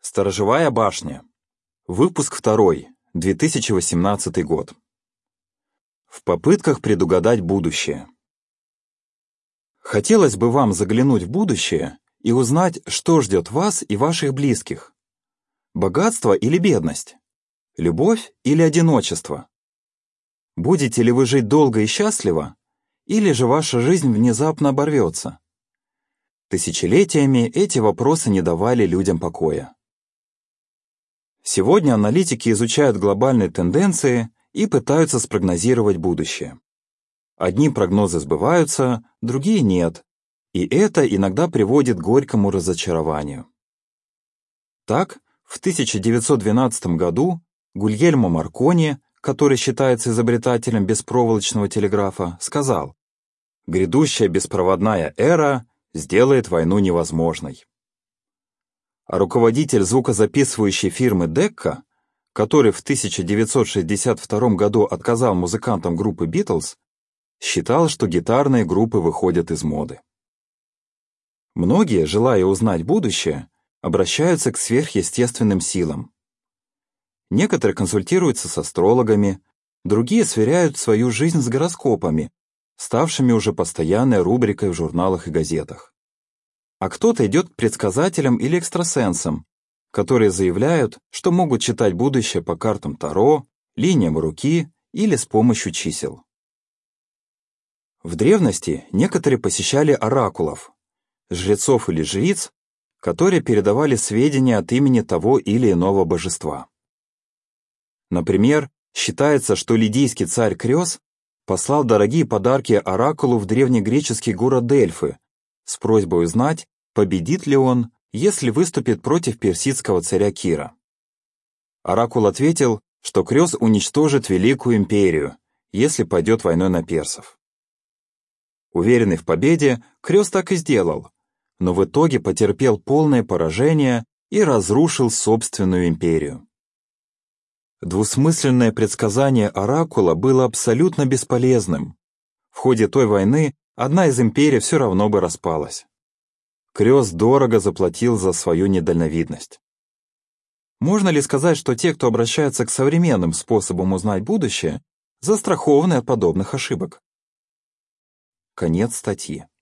Сторожевая башня. Выпуск 2, 2018 год. В попытках предугадать будущее. Хотелось бы вам заглянуть в будущее и узнать, что ждет вас и ваших близких. Богатство или бедность? Любовь или одиночество? Будете ли вы жить долго и счастливо, или же ваша жизнь внезапно оборвется? Тысячелетиями эти вопросы не давали людям покоя. Сегодня аналитики изучают глобальные тенденции и пытаются спрогнозировать будущее. Одни прогнозы сбываются, другие нет, и это иногда приводит к горькому разочарованию. Так, в 1912 году Гульельмо Маркони, который считается изобретателем беспроволочного телеграфа, сказал: «Грядущая беспроводная эра сделает войну невозможной». А руководитель звукозаписывающей фирмы Decca, который в 1962 году отказал музыкантам группы Beatles, считал, что гитарные группы выходят из моды. Многие, желая узнать будущее, обращаются к сверхъестественным силам. Некоторые консультируются с астрологами, другие сверяют свою жизнь с гороскопами, ставшими уже постоянной рубрикой в журналах и газетах. А кто-то идет к предсказателям или экстрасенсам, которые заявляют, что могут читать будущее по картам Таро, линиям руки или с помощью чисел. В древности некоторые посещали оракулов, жрецов или жриц, которые передавали сведения от имени того или иного божества. Например, считается, что лидийский царь Крёс послал дорогие подарки оракулу в древнегреческий город Дельфы с просьбой узнать, победит ли он, если выступит против персидского царя Кира. Оракул ответил, что Крёс уничтожит Великую империю, если пойдет войной на персов. Уверенный в победе, Крёс так и сделал, но в итоге потерпел полное поражение и разрушил собственную империю. Двусмысленное предсказание оракула было абсолютно бесполезным. В ходе той войны одна из империй все равно бы распалась. Крёс дорого заплатил за свою недальновидность. Можно ли сказать, что те, кто обращается к современным способам узнать будущее, застрахованы от подобных ошибок? Конец статьи.